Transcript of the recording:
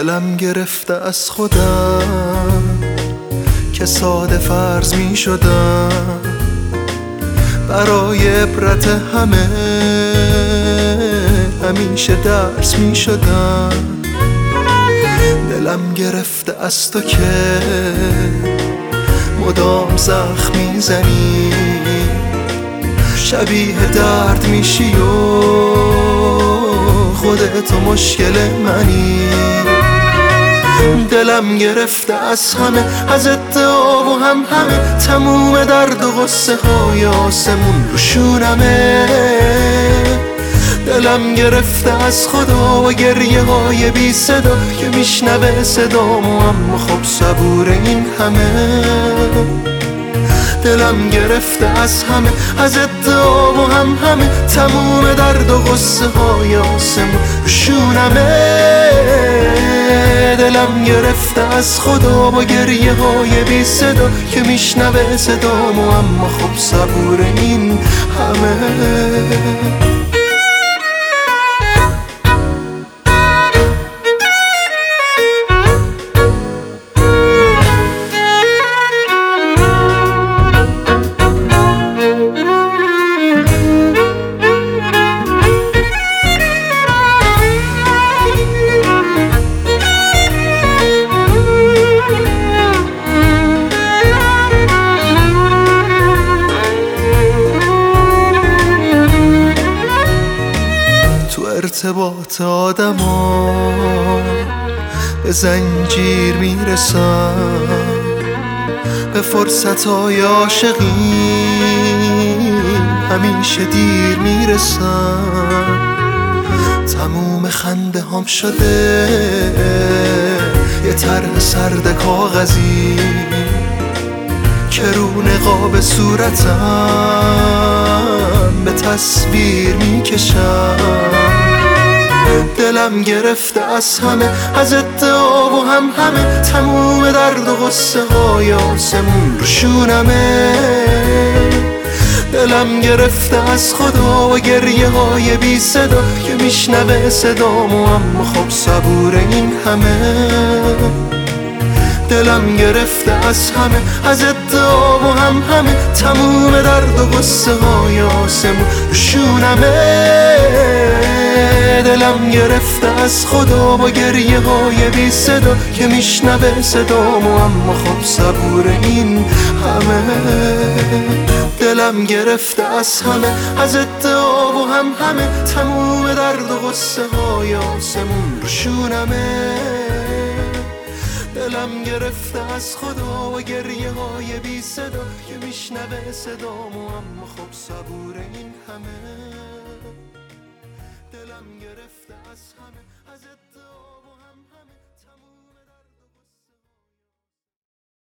دلم گرفته از خودم که ساده فرض می شدم، برای عبرت همه همیشه درس می شدم. دلم گرفته از تو که مدام زخم می زنی، شبیه درد میشی و خودت مشکل منی. دلم گرفته از همه، از ادعا و همه، تموم درد و غصه های آسمون رو شونمه. دلم گرفته از خدا و گریه های بی صدا که میشنوه صدامو اما خب صبور این همه. دلم گرفته از همه، از ادعا و همه، تموم درد و غصه های آسمون رو شونمه. دلم گرفته از خدا با گریه های بی صدا که میشنوه صدامو اما خب صبور این همه. ارتباط آدما به زنجیر میرسم، به فرصت های عاشقی همیشه دیر میرسم. تموم خنده هم شده یه طرح سرد کاغذی که رو نقاب صورتم به تصویر میکشم. دلم گرفته از همه، از ادعا و همه، تموم درد و غصه های آسمون رو شونمه. دلم گرفته از خدا و گریه های بی صدا که میشنوه صدامو اما خب صبور این همه. دلم گرفته از همه، از ادعا و همه، تموم درد و غصه های آسمون رو شونمه. دلم گرفته از خدا با گریه های بی صدا که میشنوه صدامو اما خب صبور این همه. دلم گرفته از همه، از ادعا و همه، تموم درد و غصه های آسمون رو شونمه. دلم گرفته از خدا و گریه های بی صدا که میشنوه صدامو اما خب صبور این همه.